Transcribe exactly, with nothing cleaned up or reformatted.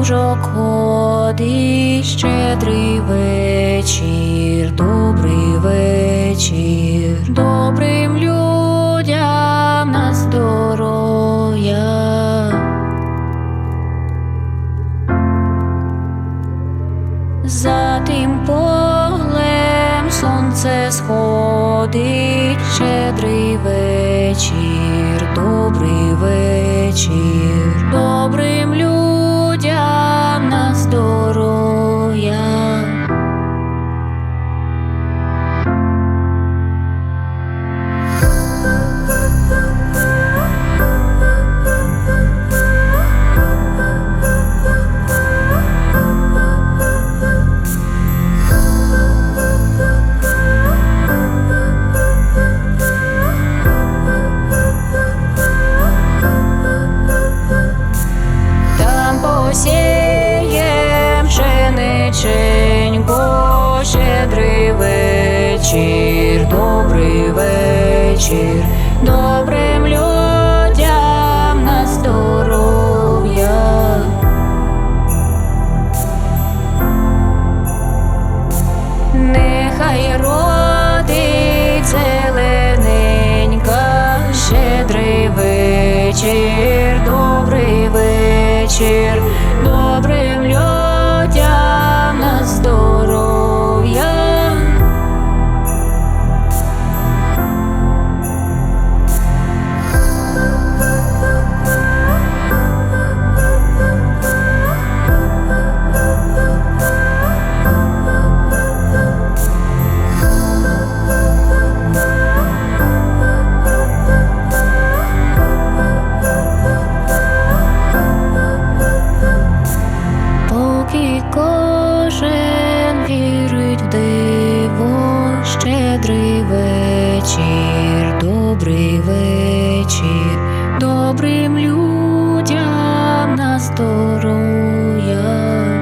стужок ходить, щедрий вечір, добрий вечір, добрим людям на здоров'я. За тим полем сонце сходить, щедрий вечір, добрий вечір, добрим людям на здоров'я. Посієм пшениченько, щедрий вечір, добрий вечір, добрим людям на здоров'я. Нехай родить зелененька, щедрий вечір, добрий вечір, добрим людям на здоров'я. Кожен вірить в диво, щедрий вечір, добрий вечір, добрим людям на здоров'я.